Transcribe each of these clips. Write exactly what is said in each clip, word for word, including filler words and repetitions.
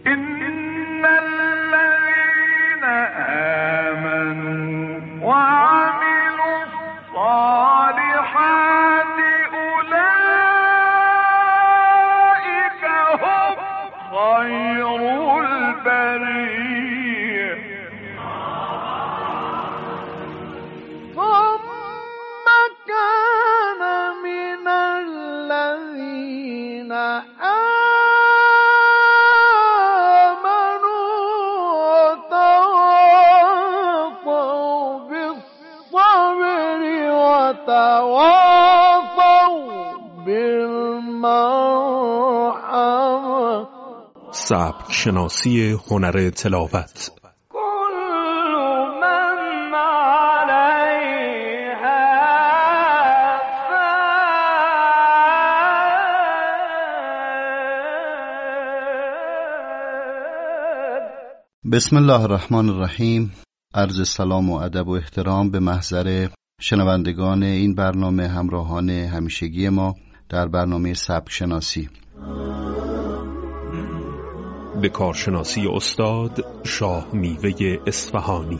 إن الذين آمنوا وعملوا الصالحات أولئك هم خير البرية. ثم كان من الذين آمنوا وتواصوا بالصبر وتواصوا بالمرحمة. سبک شناسی هنر تلاوت. بسم الله الرحمن الرحیم. عرض سلام و ادب و احترام به محضر شنوندگان این برنامه، همراهان همیشگی ما در برنامه سبک شناسی. به کارشناسی استاد شاه میوه اصفهانی.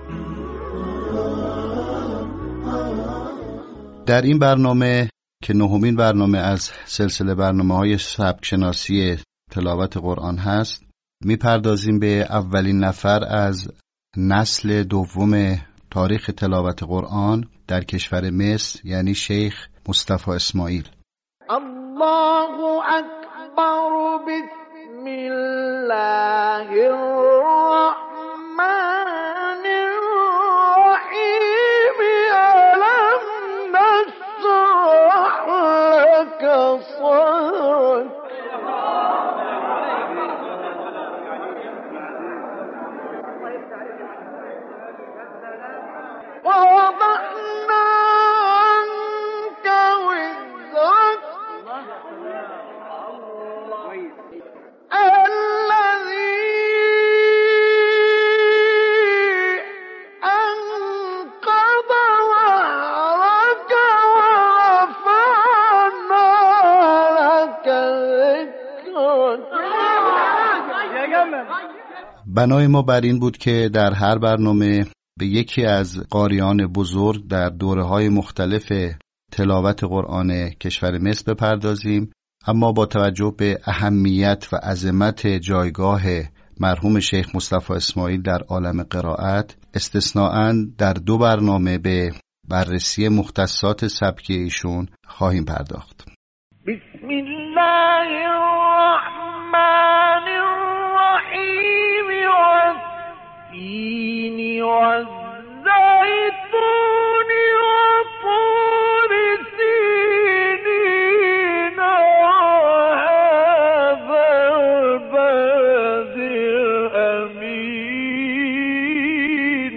در این برنامه که نهمین برنامه از سلسله برنامه‌های سبک شناسی تلاوت قرآن هست، میپردازیم به اولین نفر از نسل دوم تاریخ تلاوت قرآن در کشور مصر، یعنی شیخ مصطفی اسماعیل. الله اکبر. بسم الله الرحمن الرحیم. الم نشرح لك صدرك. ووضعنا عنك وزرك الذي أنقض ظهرك ورفعنا لك ذكرك. بنای ما بر این بود که در هر برنامه به یکی از قاریان بزرگ در دوره‌های مختلف تلاوت قرآن کشور مصر بپردازیم، اما با توجه به اهمیت و عظمت جایگاه مرحوم شیخ مصطفی اسماعیل در عالم قرائت، استثناءً در دو برنامه به بررسی مختصات سبکی ایشون خواهیم پرداخت. بسم الله الرحمن الرحیم. والتین والزیتون وطور سینین وهذا البلد الامین.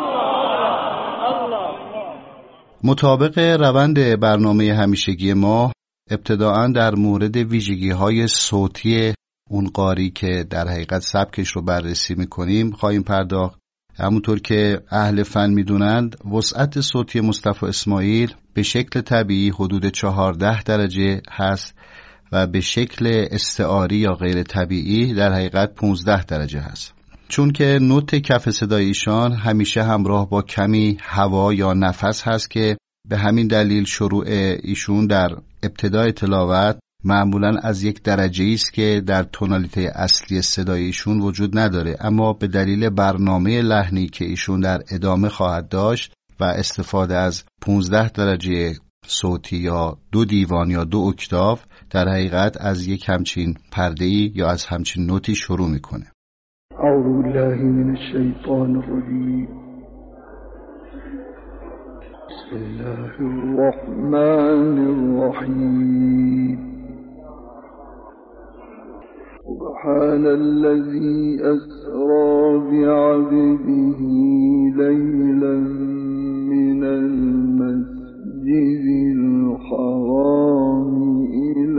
مطابق روند برنامه همیشگی ما، ابتداعاً در مورد ویژگی‌های صوتی اون قاری که در حقیقت سبکش رو بررسی می‌کنیم خواهیم پرداخت. همونطور که اهل فن می‌دونند، وسعت صوتی مصطفی اسماعیل به شکل طبیعی حدود چهارده درجه هست و به شکل استعاری یا غیر طبیعی در حقیقت پانزده درجه هست. چون که نوت کف صدای ایشان همیشه همراه با کمی هوا یا نفس هست که به همین دلیل شروع ایشون در ابتدای تلاوت معمولاً از یک درجه‌ای است که در تونالیته اصلی صدای ایشون وجود نداره، اما به دلیل برنامه لحنی که ایشون در ادامه خواهد داشت و استفاده از پانزده درجه صوتی یا دو دیوان یا دو اکتاف، در حقیقت از یک همچین پرده‌ای یا از همچین نوتی شروع میکنه. اعوذ بالله من الشیطان الرجیم. بسم الله الرحمن الرحیم. سبحان الذي أسرى بعبده ليلا من المسجد الحرام إلى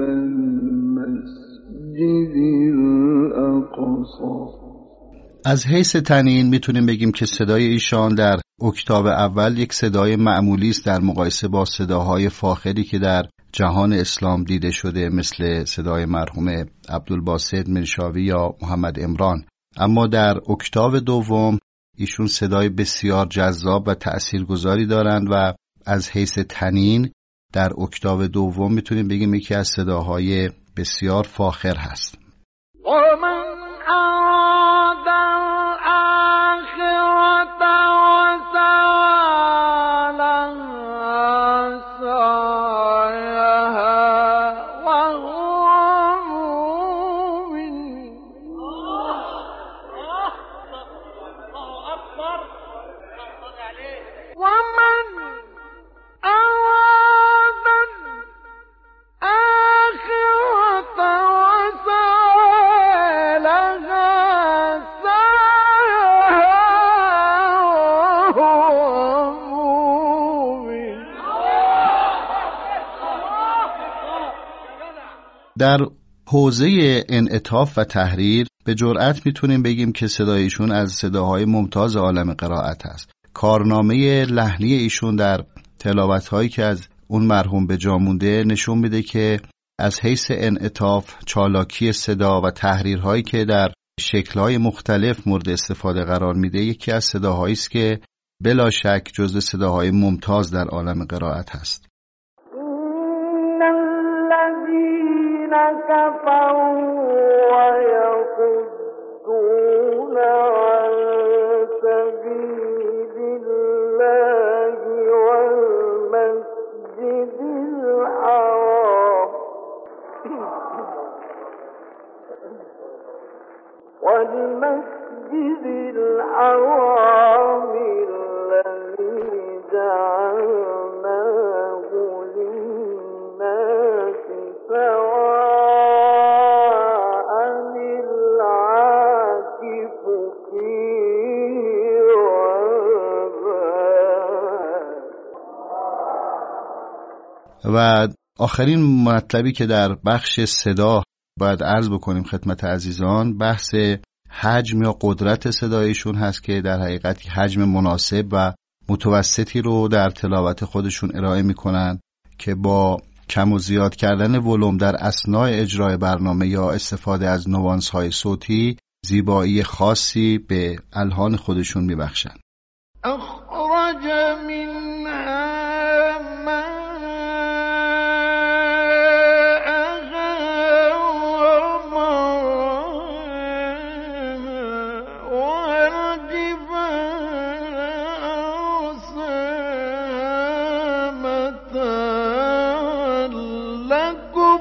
المسجد الأقصى. از حیث تنین میتونیم بگیم که صدای ایشان در اکتاو اول یک صدای معمولی است در مقایسه با صداهای فاخری که در جهان اسلام دیده شده، مثل صدای مرحوم عبدالباسط منشاوی یا محمد عمران. اما در اکتاو دوم ایشون صدای بسیار جذاب و تأثیرگذاری دارند و از حیث تنین در اکتاو دوم میتونیم بگیم یکی از صداهای بسیار فاخر هست. ومن أراد الآخرة وسعى لها سعيها وهو مؤمن. ومن أراد الآخرة وسعى لها سعيها وهو مؤمن. در حوزه انعطاف و تحریر به جرئت میتونیم بگیم که صدایشون از صداهای ممتاز عالم قرائت است. کارنامه لحنی ایشون در تلاوت‌هایی که از اون مرحوم به جا مونده نشون میده که از حیث انعطاف، چالاکی صدا و تحریرهایی که در شکل‌های مختلف مورد استفاده قرار میده، یکی از صداهایی است که بلا شک جزو صداهای ممتاز در عالم قرائت هست. إن الذين كفروا ويصدون عن سبيل الله والمسجد الحرام والمسجد الحرام الذي جعلناه للناس سواء العاكف فيه والباد. و آخرین مطلبی که در بخش صدا باید عرض بکنیم خدمت عزیزان، بحث حجم یا قدرت صدایشون هست که در حقیقت حجم مناسب و متوسطی رو در تلاوت خودشون ارائه میکنن که با کم و زیاد کردن ولوم در اثناء اجرای برنامه یا استفاده از نوانس های صوتی زیبایی خاصی به الحان خودشون میبخشن. أخرج منها ماءها ومرعاها والجبال أرساها متاعا لكم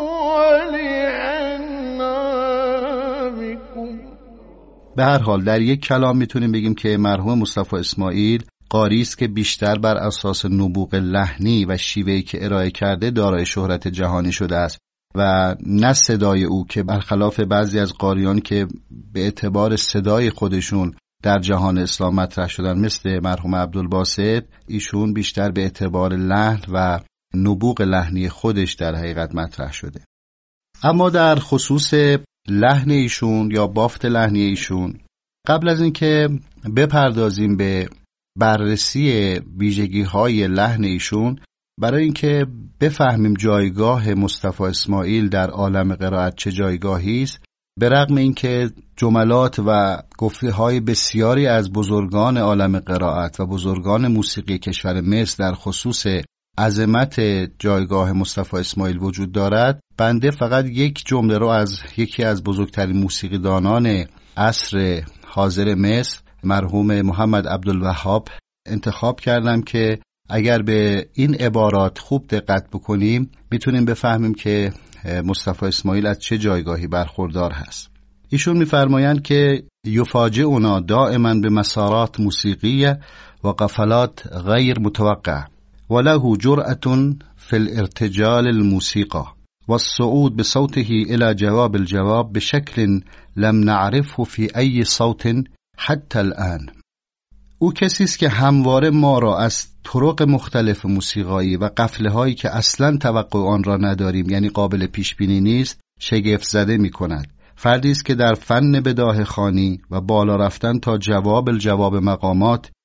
ولأنعامكم. به هر حال در یک کلام میتونیم بگیم که مرحوم مصطفی اسماعیل قاری است که بیشتر بر اساس نبوغ لحنی و شیوهی که ارائه کرده دارای شهرت جهانی شده است و نه صدای او که برخلاف بعضی از قاریان که به اعتبار صدای خودشون در جهان اسلام مطرح شدن مثل مرحوم عبدالباسط، ایشون بیشتر به اعتبار لحن و نبوغ لحنی خودش در حقیقت مطرح شده. اما در خصوص لحن ایشون یا بافت لحنی ایشون، قبل از اینکه بپردازیم به بررسی ویژگی‌های لحن ایشون، برای اینکه بفهمیم جایگاه مصطفی اسماعیل در عالم قرائت چه جایگاهی است، به رغم اینکه جملات و گفته‌های بسیاری از بزرگان عالم قرائت و بزرگان موسیقی کشور مصر در خصوص عظمت جایگاه مصطفی اسماعیل وجود دارد، بنده فقط یک جمله رو از یکی از بزرگترین موسیقیدانان عصر حاضر مصر مرحوم محمد عبدالوهاب انتخاب کردم که اگر به این عبارات خوب دقت بکنیم میتونیم بفهمیم که مصطفی اسماعیل از چه جایگاهی برخوردار هست. ایشون میفرمایند که یفاجئنا دائما به مسارات موسیقیه و قفلات غیر متوقع وله جرأة في الارتجال الموسيقى والصعود بصوته إلى جواب الجواب بشكل لم نعرفه في أي صوت حتى الآن. او کسی است که همواره ما را از طرق مختلف موسیقایی و قفله هایی که اصلا توقع آن را نداریم، یعنی قابل پیش بینی نیست، شگفت زده می کند. فردی است که در فن بداهه خوانی و بالا رفتن تا جواب الجواب مقامات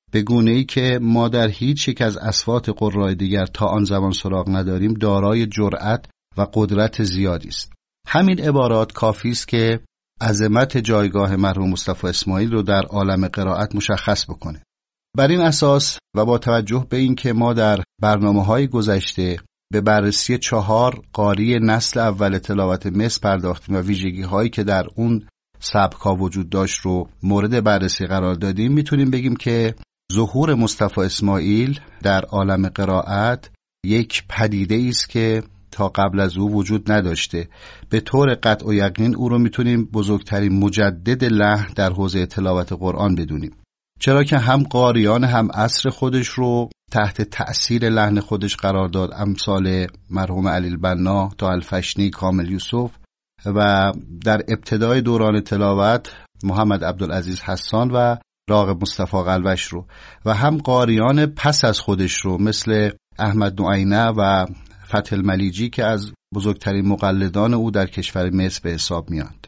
به گونه‌ای که ما در هیچ یک از اصوات قرای دیگر تا آن زمان سراغ نداریم دارای جرأت و قدرت زیادی است. همین عبارات کافی است که عظمت جایگاه مرحوم مصطفی اسماعیل رو در عالم قرائت مشخص بکنه. بر این اساس و با توجه به این که ما در برنامه‌های گذشته به بررسی چهار قاری نسل اول تلاوت مصر پرداختیم و ویژگی‌هایی که در اون سبک‌ها وجود داشت رو مورد بررسی قرار دادیم، میتونیم بگیم که ظهور مصطفی اسماعیل در عالم قرائت یک پدیده است که تا قبل از او وجود نداشته. به طور قطع و یقین او رو میتونیم بزرگترین مجدد لحن در حوزه تلاوت قرآن بدونیم، چرا که هم قاریان هم عصر خودش رو تحت تأثیر لحن خودش قرار داد، امثال مرحوم علی البنا، طاهر الفشنی، کامل یوسف، و در ابتدای دوران تلاوت محمد عبدالعزیز حسان و راغب مصطفی قلوش رو، و هم قاریان پس از خودش رو مثل احمد نعینه و فتح الملیجی که از بزرگترین مقلدان او در کشور مصر به حساب میاند.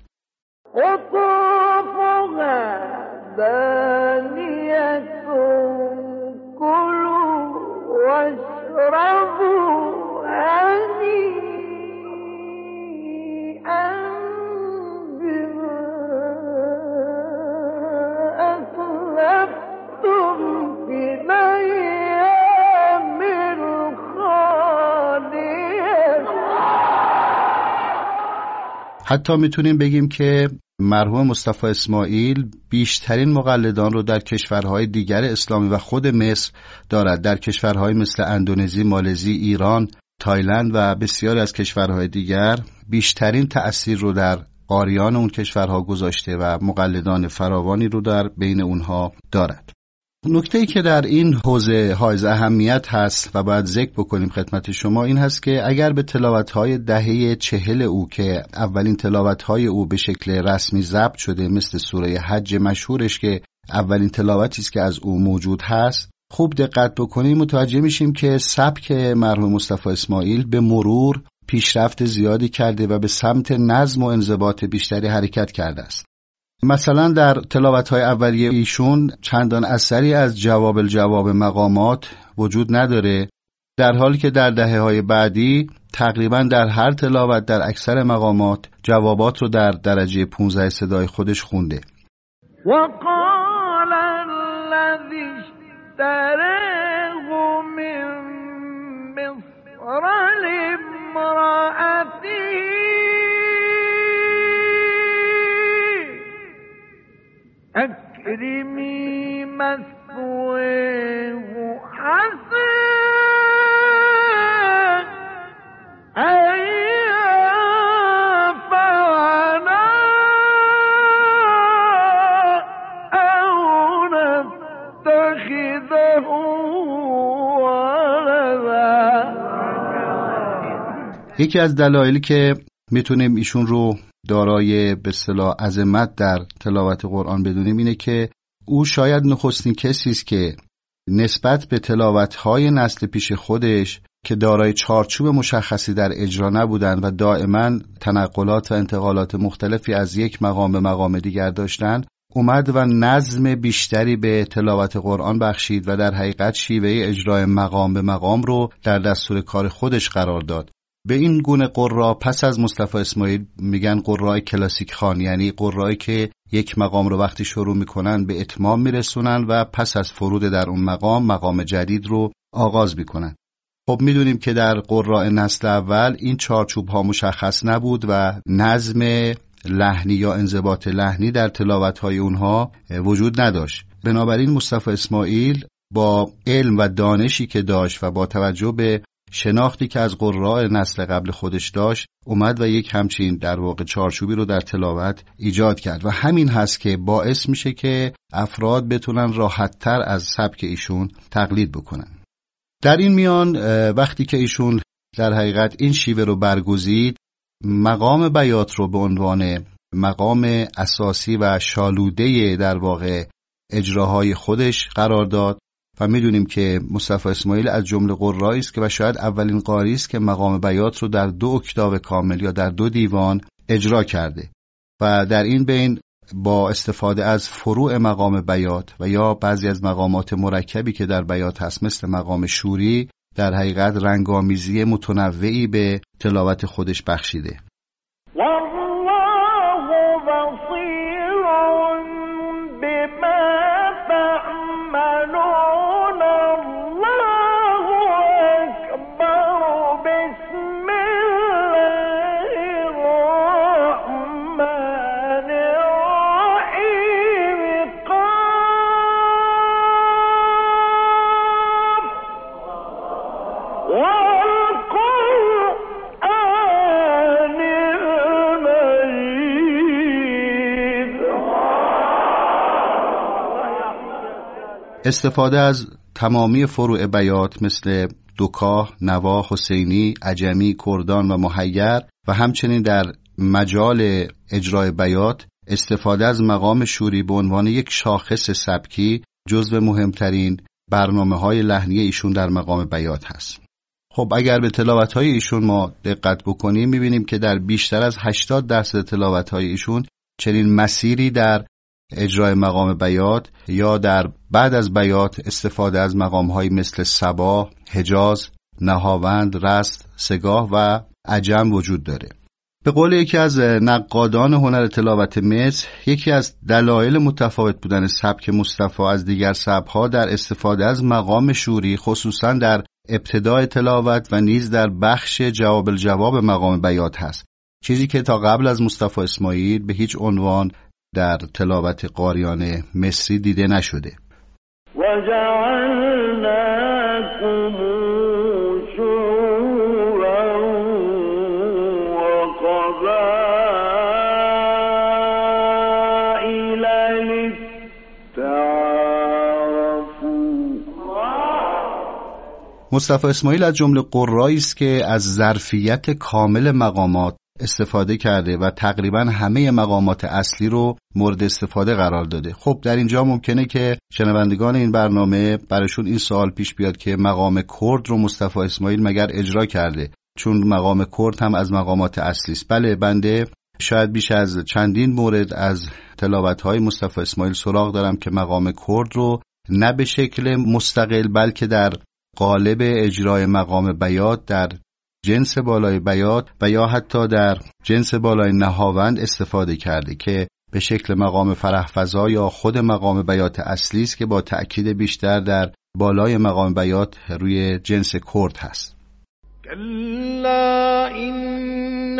حتی میتونیم بگیم که مرحوم مصطفی اسماعیل بیشترین مقلدان رو در کشورهای دیگر اسلامی و خود مصر دارد. در کشورهای مثل اندونزی، مالزی، ایران، تایلند و بسیاری از کشورهای دیگر بیشترین تأثیر رو در قاریان اون کشورها گذاشته و مقلدان فراوانی رو در بین اونها دارد. نکته‌ای که در این حوزه حائز اهمیت هست و باید ذکر بکنیم خدمت شما این هست که اگر به تلاوت‌های دهه چهل او که اولین تلاوت‌های او به شکل رسمی ضبط شده مثل سوره حج مشهورش که اولین تلاوتی است که از او موجود هست خوب دقت بکنیم، متوجه میشیم که سبک مرحوم مصطفی اسماعیل به مرور پیشرفت زیادی کرده و به سمت نظم و انضباط بیشتری حرکت کرده است. مثلا در تلاوت‌های اولیه ایشون چندان اثری از جواب الجواب مقامات وجود نداره، در حالی که در دهه‌های بعدی تقریبا در هر تلاوت در اکثر مقامات جوابات رو در درجه پانزده صدای خودش خونده. وقال الذي اشتراه من مصر لامرأته أكرمي مثواه حسن أن ينفعنا أو نتخذه ولدا. یکی از دلایلی که میتونیم ایشون رو دارای به اصطلاح عظمت در تلاوت قرآن بدونیم اینه که او شاید نخستین کسی است که نسبت به تلاوت‌های نسل پیش خودش که دارای چارچوب مشخصی در اجرا نبودند و دائما تنقلات و انتقالات مختلفی از یک مقام به مقام دیگر داشتند، اومد و نظم بیشتری به تلاوت قرآن بخشید و در حقیقت شیوه اجرای مقام به مقام رو در دستور کار خودش قرار داد. به این گونه قرا پس از مصطفی اسماعیل میگن قرای کلاسیک خوان، یعنی قرایی که یک مقام رو وقتی شروع میکنن به اتمام میرسونن و پس از فرود در اون مقام مقام جدید رو آغاز میکنن. خب میدونیم که در قراء نسل اول این چارچوب ها مشخص نبود و نظم لحنی یا انضباط لحنی در تلاوت های اونها وجود نداشت. بنابراین مصطفی اسماعیل با علم و دانشی که داشت و با توجه به شناختی که از قراء نسل قبل خودش داشت اومد و یک همچین در واقع چارچوبی رو در تلاوت ایجاد کرد و همین هست که باعث میشه که افراد بتونن راحت‌تر از سبک ایشون تقلید بکنن. در این میان وقتی که ایشون در حقیقت این شیوه رو برگزید، مقام بیات رو به عنوان مقام اساسی و شالوده در واقع اجراهای خودش قرار داد و میدونیم که مصطفی اسماعیل از جمله قرایی است که و شاید اولین قاری است که مقام بیات رو در دو اکتاو کامل یا در دو دیوان اجرا کرده و در این بین با استفاده از فروع مقام بیات و یا بعضی از مقامات مرکبی که در بیات هست مثل مقام شوری در حقیقت رنگامیزی متنوعی به تلاوت خودش بخشیده. استفاده از تمامی فروع بیات مثل دوکاه، نوا، حسینی، عجمی، کردان و محیر و همچنین در مجال اجرای بیات استفاده از مقام شوری به عنوان یک شاخص سبکی جزو مهمترین برنامه‌های لحنی ایشون در مقام بیات هست. خب اگر به تلاوت‌های ایشون ما دقت بکنیم می‌بینیم که در بیشتر از هشتاد درصد تلاوت‌های ایشون چنین مسیری در اجرای مقام بیات یا در بعد از بیات استفاده از مقام‌هایی مثل صبا، حجاز، نهاوند، رست، سگاه و عجم وجود داره. به قول یکی از نقادان هنر تلاوت مصر، یکی از دلایل متفاوت بودن سبک مصطفی از دیگر سبک‌ها در استفاده از مقام شوری خصوصاً در ابتدای تلاوت و نیز در بخش جواب الجواب مقام بیات هست، چیزی که تا قبل از مصطفی اسماعیل به هیچ عنوان در تلاوت قاریان مصری دیده نشده. و جعلناکم شورا و قبائل لتعارفوا. مصطفی اسماعیل از جمله قرایی است که از ظرفیت کامل مقامات استفاده کرده و تقریبا همه مقامات اصلی رو مورد استفاده قرار داده. خب در اینجا ممکنه که شنوندگان این برنامه براشون این سوال پیش بیاد که مقام کرد رو مصطفی اسماعیل مگر اجرا کرده؟ چون مقام کرد هم از مقامات اصلی است. بله، بنده شاید بیش از چندین مورد از تلاوت‌های مصطفی اسماعیل سراغ دارم که مقام کرد رو نه به شکل مستقل بلکه در قالب اجرای مقام بیات در جنس بالای بیات و یا حتی در جنس بالای نهاوند استفاده کرده که به شکل مقام فرحفزا یا خود مقام بیات اصلی است که با تأکید بیشتر در بالای مقام بیات روی جنس کرد هست. کلا این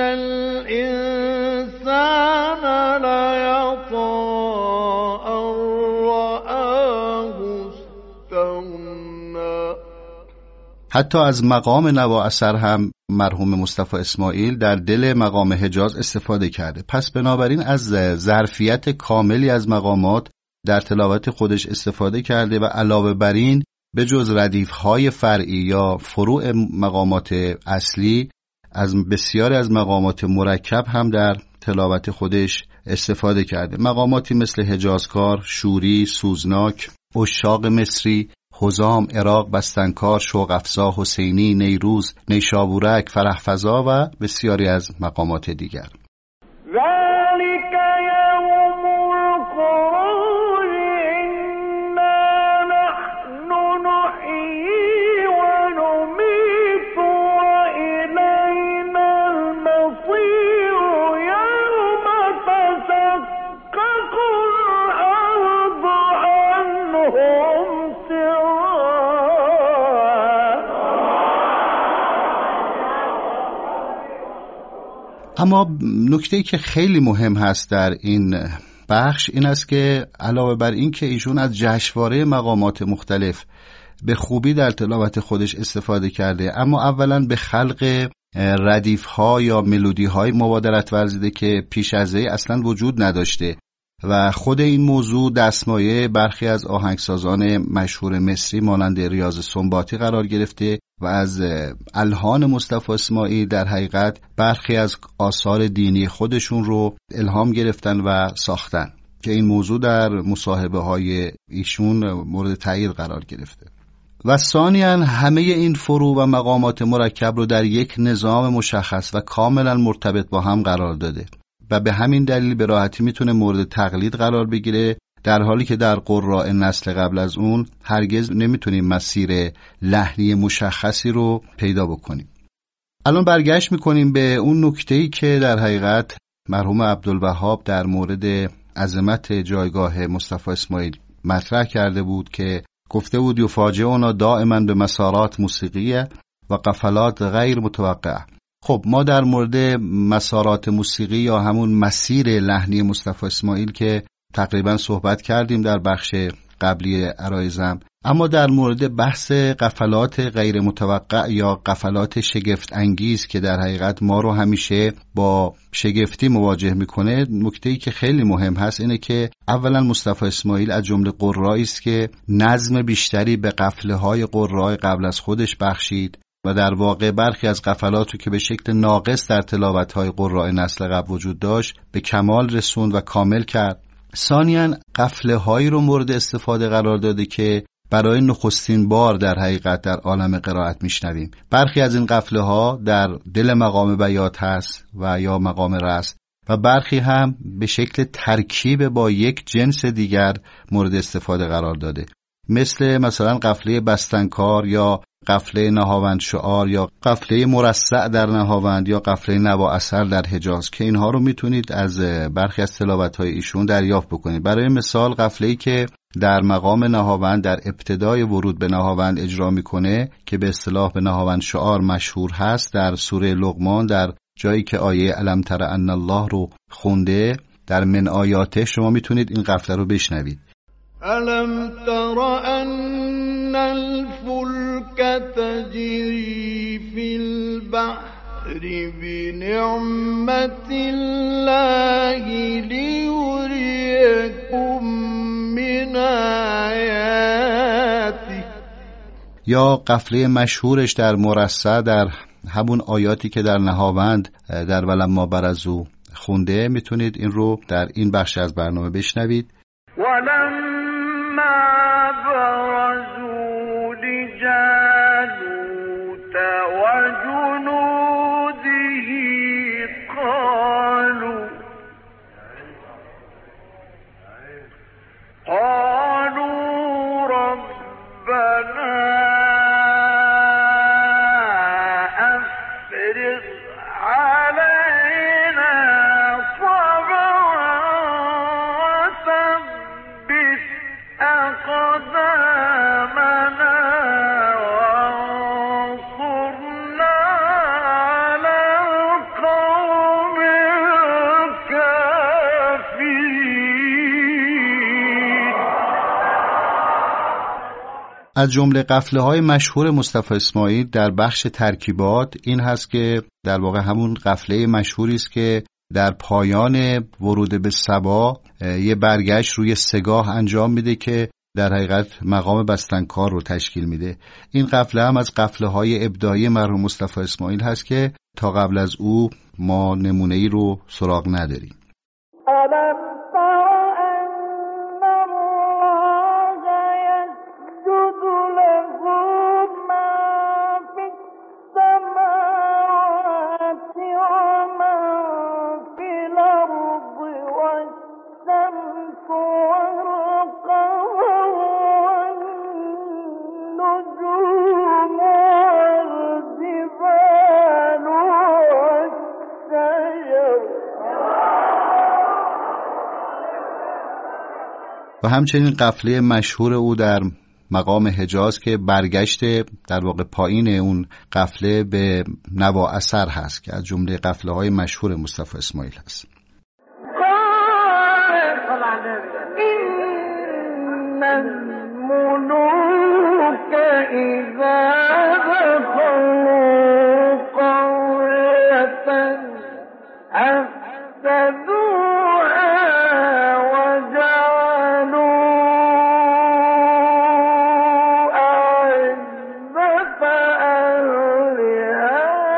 الانسان لیطغی ان رآه استغنی. حتی از مقام نوا اثر هم مرحوم مصطفی اسماعیل در دل مقام حجاز استفاده کرده. پس بنابراین از ظرفیت کاملی از مقامات در تلاوت خودش استفاده کرده و علاوه بر این به جز ردیف‌های فرعی یا فروع مقامات اصلی از بسیاری از مقامات مرکب هم در تلاوت خودش استفاده کرده. مقاماتی مثل حجازکار، شوری، سوزناک، عشاق مصری، حزام، عراق، بستنکار، شوق افزا، حسینی، نیروز، نیشابورک، فرحفزا و بسیاری از مقامات دیگر. ذلك یوم الخروج انا نحن نحیی و نمیت و الینا المصیر یوم تشقق الارض عنهم. اما نکته‌ای که خیلی مهم هست در این بخش این است که علاوه بر این که ایشون از جشنواره مقامات مختلف به خوبی در تلاوت خودش استفاده کرده، اما اولا به خلق ردیف‌ها یا ملودی‌های مبادرت ورزیده که پیش از این اصلا وجود نداشته و خود این موضوع دستمایه برخی از آهنگسازان مشهور مصری مانند ریاض سنباطی قرار گرفته و از الحان مصطفی اسماعیل در حقیقت برخی از آثار دینی خودشون رو الهام گرفتن و ساختن که این موضوع در مصاحبه های ایشون مورد تایید قرار گرفته. و ثانیاً همه این فروع و مقامات مرکب رو در یک نظام مشخص و کاملا مرتبط با هم قرار داده. و به همین دلیل به راحتی میتونه مورد تقلید قرار بگیره، در حالی که در قراء نسل قبل از اون هرگز نمیتونیم مسیر لحنی مشخصی رو پیدا بکنیم. الان برگشت میکنیم به اون نکته‌ای که در حقیقت مرحوم عبدالوهاب در مورد عظمت جایگاه مصطفی اسماعیل مطرح کرده بود که گفته بود یفاجئنا دائما به مسارات موسیقیه و قفلات غیر متوقعه. خب ما در مورد مسارات موسیقی یا همون مسیر لحنی مصطفی اسماعیل که تقریبا صحبت کردیم در بخش قبلی عرایزم، اما در مورد بحث قفلات غیر متوقع یا قفلات شگفت انگیز که در حقیقت ما رو همیشه با شگفتی مواجه میکنه، نکته‌ای که خیلی مهم هست اینه که اولا مصطفی اسماعیل از جمله قرایی است که نظم بیشتری به قفله‌های قرای قبل از خودش بخشید و در واقع برخی از قفلات رو که به شکل ناقص در تلاوت‌های قرای نسل قبل وجود داشت به کمال رسوند و کامل کرد. ثانیاً قفله‌هایی رو مورد استفاده قرار داده که برای نخستین بار در حقیقت در عالم قرائت میشنویم. برخی از این قفله‌ها در دل مقام بیات هست و یا مقام رست و برخی هم به شکل ترکیب با یک جنس دیگر مورد استفاده قرار داده، مثل مثلا قفله بستنکار یا قفله نهاوند شعار یا قفله مرصع در نهاوند یا قفله نوا اثر در حجاز که اینها رو میتونید از برخی از تلاوت‌های ایشون دریافت بکنید. برای مثال قفله‌ای که در مقام نهاوند در ابتدای ورود به نهاوند اجرا میکنه که به اصطلاح به نهاوند شعار مشهور هست، در سوره لقمان در جایی که آیه الم تر ان الله رو خونده، در من آیاته شما میتونید این قفله رو بشنوید. الم تر ان الفلك تجری فی البحر بنعمت الله لیریکم من آیاته. یا قفله مشهورش در مرصع در همون آیاتی که در نهاوند در ولما برزو خونده، میتونید این رو در این بخش از برنامه بشنوید. ولما برزوا لجالوت وجنوده قالوا قالوا ربنا أفرغ علينا صبرا وثبت أقدامنا وانصرنا على القوم الكافرين. از جمله قفله‌های مشهور مصطفی اسماعیل در بخش ترکیبات این هست که در واقع همون قفله مشهوری است که در پایان ورود به سبا یه برگشت روی سگاه انجام میده که در حقیقت مقام بستنکار رو تشکیل میده. این قفله هم از قفله‌های ابداعی مرحوم مصطفی اسماعیل هست که تا قبل از او ما نمونه‌ای رو سراغ نداریم. ألم تر أن الله يسجد له ما في السماوات وما في الأرض والشمس والقمر والنجوم والجبال والشجر و همچنین قفله مشهور او در مقام حجاز که برگشت در واقع پایین اون قفله به نوا اثر هست که از جمله قفله های مشهور مصطفی اسماعیل هست. إن الملوك إذا دخلوا قرية أفسدوها وجعلوا أعزة أهلها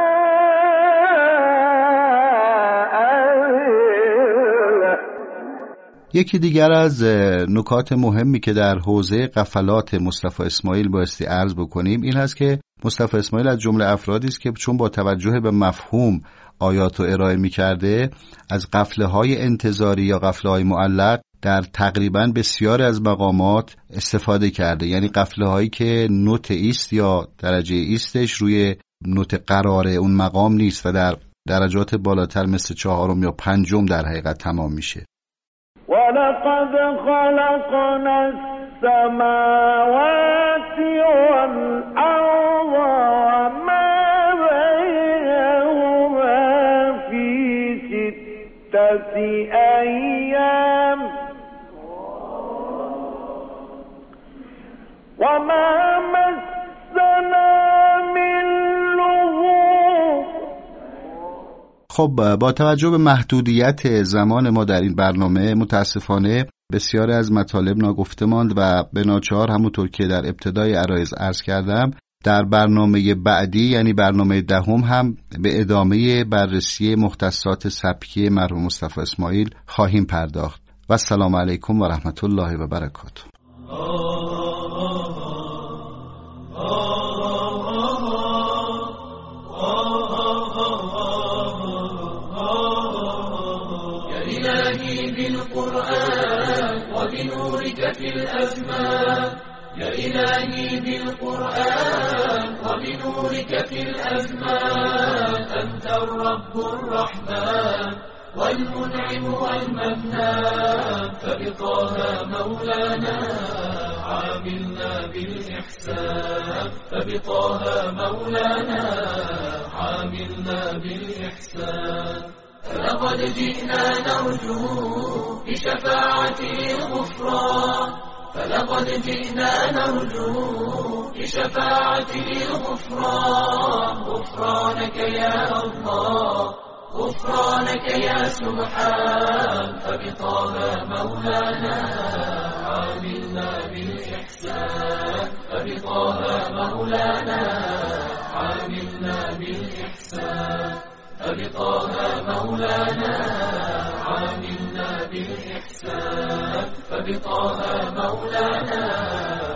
أذلة. یکی دیگر از نکات مهمی که در حوزه قفلات مصطفی اسماعیل بایستی عرض بکنیم این هست که مصطفی اسماعیل از جمله افرادی است که چون با توجه به مفهوم آیات رو ارائه می‌کرده، از قفله‌های انتظاری یا قفله‌های معلق در تقریباً بسیاری از مقامات استفاده کرده. یعنی قفله‌هایی که نوت ایست یا درجه ایستش روی نوت قراره اون مقام نیست و در درجات بالاتر مثل چهارم یا پنجم در حقیقت تمام میشه. ولقد خلقنا السماوات والأرض وما بينهما في ستة أيام وما مسنا من لغوب. خب با توجه به محدودیت زمان ما در این برنامه متاسفانه بسیاری از مطالب ناگفته ماند و به ناچار همونطور که در ابتدای عرایض عرض کردم در برنامه بعدی یعنی برنامه دهم هم به ادامه بررسی مختصات سبکی مرحوم مصطفی اسماعیل خواهیم پرداخت. و السلام علیکم و رحمت الله و برکاته. وبنورك في الأزمان يا إلهي بالقرآن وبنورك في الأزمان أنت الرب الرحمن والمنعم والمنان فبطه مولانا عاملنا بالإحسان فبطه مولانا عاملنا بالإحسان فلقد جئنا نرجو بشفاعته الغفران فلقد جئنا نرجو بشفاعته الغفران غفرانك يا الله غفرانك يا سبحان فبطه مولانا عاملنا بالإحسان فبطه مولانا عاملنا بالإحسان فبطه مولانا عاملنا بالإحسان فبطه مولانا